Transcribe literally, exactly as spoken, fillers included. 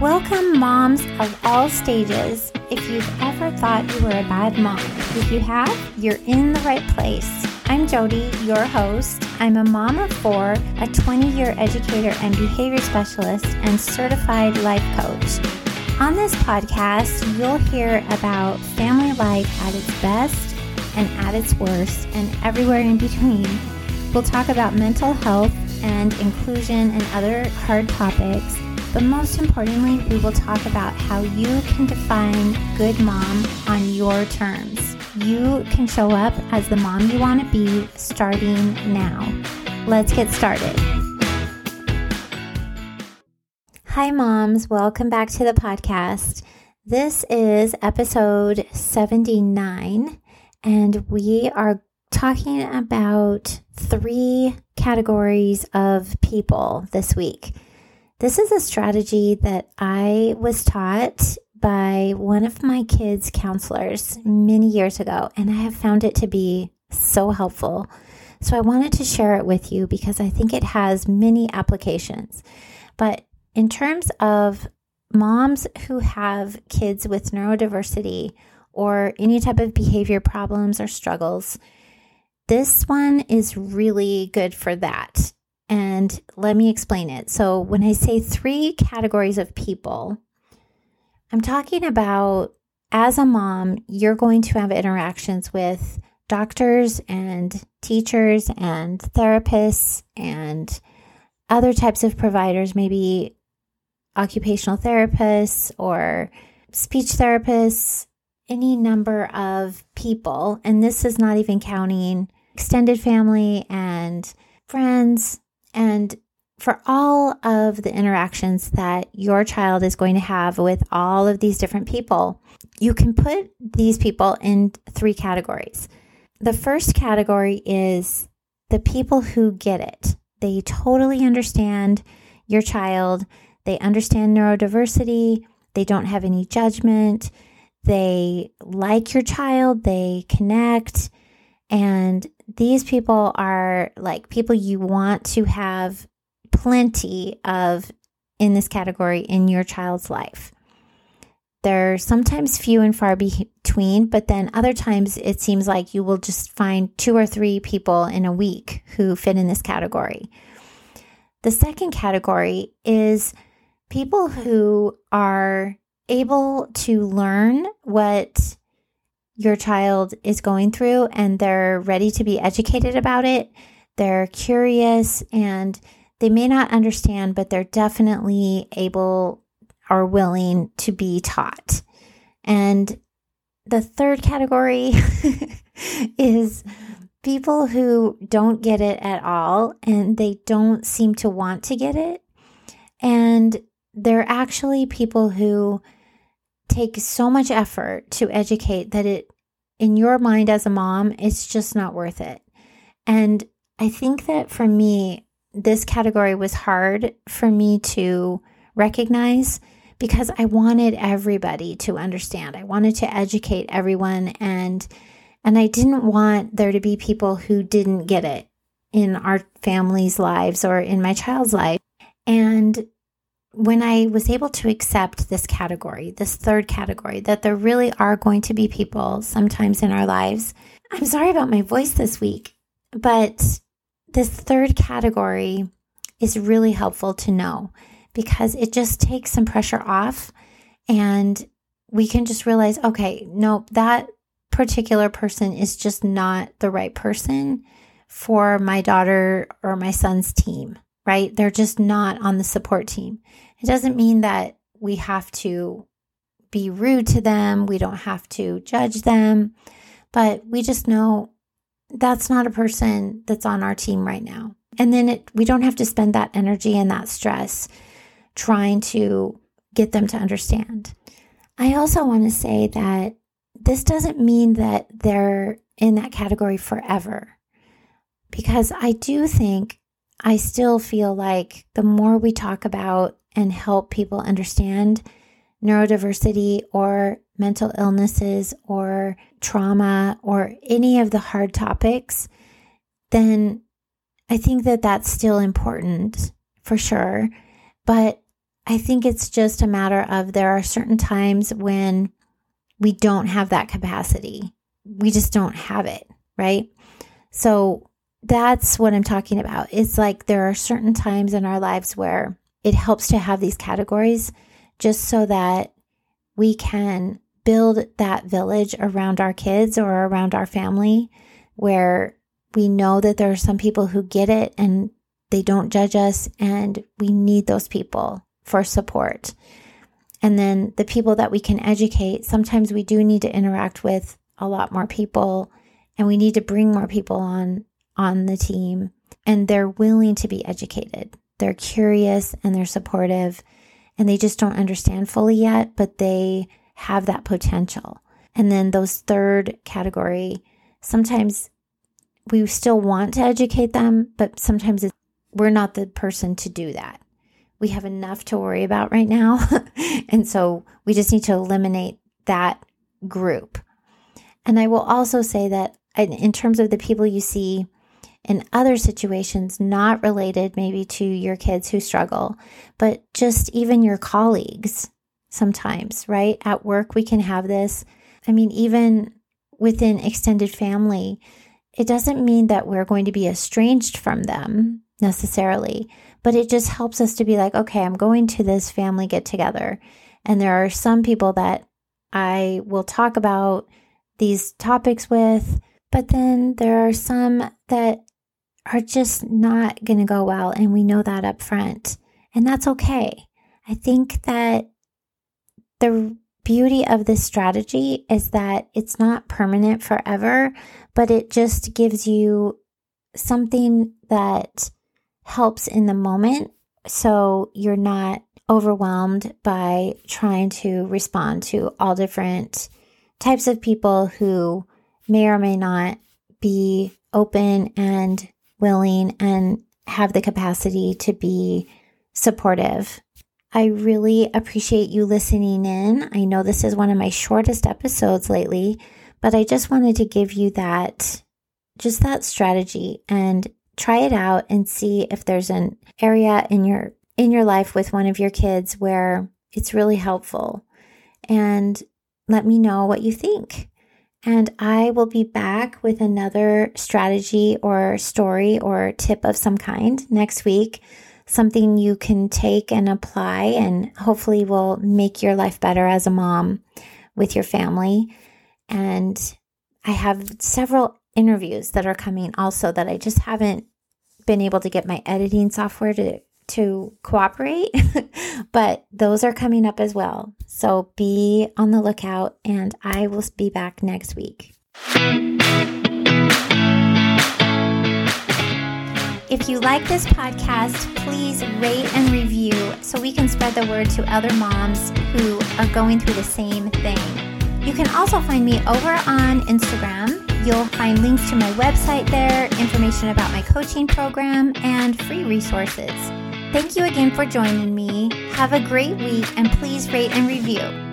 Welcome, moms of all stages. If you've ever thought you were a bad mom, if you have, you're in the right place. I'm Jody, your host. I'm a mom of four, a twenty-year educator and behavior specialist, and certified life coach. On this podcast, you'll hear about family life at its best and at its worst, and everywhere in between. We'll talk about mental health and inclusion and other hard topics. But most importantly, we will talk about how you can define good mom on your terms. You can show up as the mom you want to be starting now. Let's get started. Hi, moms. Welcome back to the podcast. This is episode seventy-nine, and we are talking about three categories of people this week. This is a strategy that I was taught by one of my kids' counselors many years ago, and I have found it to be so helpful. So I wanted to share it with you because I think it has many applications. But in terms of moms who have kids with neurodiversity or any type of behavior problems or struggles, this one is really good for that. And let me explain it. So when I say three categories of people, I'm talking about as a mom, you're going to have interactions with doctors and teachers and therapists and other types of providers, maybe occupational therapists or speech therapists, any number of people. And this is not even counting extended family and friends. And for all of the interactions that your child is going to have with all of these different people, you can put these people in three categories. The first category is the people who get it. They totally understand your child. They understand neurodiversity. They don't have any judgment. They like your child. They connect. And these people are like people you want to have plenty of in this category in your child's life. They're sometimes few and far between, but then other times it seems like you will just find two or three people in a week who fit in this category. The second category is people who are able to learn what your child is going through, and they're ready to be educated about it. They're curious, and they may not understand, but they're definitely able or willing to be taught. And the third category is people who don't get it at all, and they don't seem to want to get it. And they're actually people who take so much effort to educate that it, in your mind as a mom, it's just not worth it. And I think that for me, this category was hard for me to recognize because I wanted everybody to understand. I wanted to educate everyone, and and I didn't want there to be people who didn't get it in our family's lives or in my child's life. And when I was able to accept this category, this third category, that there really are going to be people sometimes in our lives. I'm sorry about my voice this week, but this third category is really helpful to know because it just takes some pressure off, and we can just realize, okay, no, that particular person is just not the right person for my daughter or my son's team. Right? They're just not on the support team. It doesn't mean that we have to be rude to them. We don't have to judge them, but we just know that's not a person that's on our team right now. And then it, we don't have to spend that energy and that stress trying to get them to understand. I also want to say that this doesn't mean that they're in that category forever, because I do think I still feel like the more we talk about and help people understand neurodiversity or mental illnesses or trauma or any of the hard topics, then I think that that's still important for sure. But I think it's just a matter of there are certain times when we don't have that capacity. We just don't have it, right? So that's what I'm talking about. It's like there are certain times in our lives where it helps to have these categories just so that we can build that village around our kids or around our family where we know that there are some people who get it and they don't judge us, and we need those people for support. And then the people that we can educate, sometimes we do need to interact with a lot more people, and we need to bring more people on on the team, and they're willing to be educated. They're curious and they're supportive, and they just don't understand fully yet, but they have that potential. And then those third category, sometimes we still want to educate them, but sometimes it's, we're not the person to do that. We have enough to worry about right now. And so we just need to eliminate that group. And I will also say that in terms of the people you see in other situations, not related maybe to your kids who struggle, but just even your colleagues sometimes, right? At work, we can have this. I mean, even within extended family, it doesn't mean that we're going to be estranged from them necessarily, but it just helps us to be like, okay, I'm going to this family get together. And there are some people that I will talk about these topics with, but then there are some that are just not going to go well. And we know that up front. And that's okay. I think that the beauty of this strategy is that it's not permanent forever, but it just gives you something that helps in the moment. So you're not overwhelmed by trying to respond to all different types of people who may or may not be open and willing and have the capacity to be supportive. I really appreciate you listening in. I know this is one of my shortest episodes lately, but I just wanted to give you that, just that strategy, and try it out and see if there's an area in your in your life with one of your kids where it's really helpful. And let me know what you think. And I will be back with another strategy or story or tip of some kind next week. Something you can take and apply and hopefully will make your life better as a mom with your family. And I have several interviews that are coming also that I just haven't been able to get my editing software to, to cooperate, but those are coming up as well. So be on the lookout, and I will be back next week. If you like this podcast, please rate and review so we can spread the word to other moms who are going through the same thing. You can also find me over on Instagram. You'll find links to my website there, information about my coaching program, and free resources. Thank you again for joining me. Have a great week, and please rate and review.